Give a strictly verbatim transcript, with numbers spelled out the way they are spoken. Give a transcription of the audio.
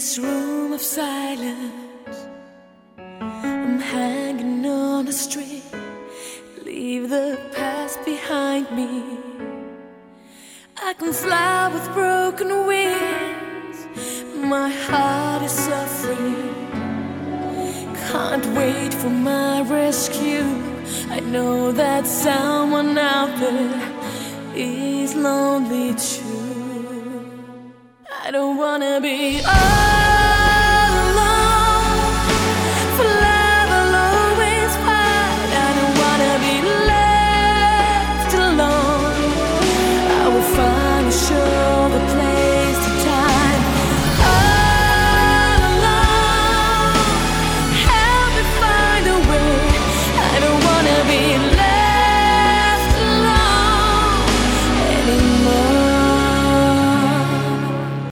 this room of silence, I'm hanging on a string. Leave the past behind me. I can fly with broken wings. My heart is suffering. Can't wait for my rescue. I know that someone out there is lonely too. I don't wanna be alone.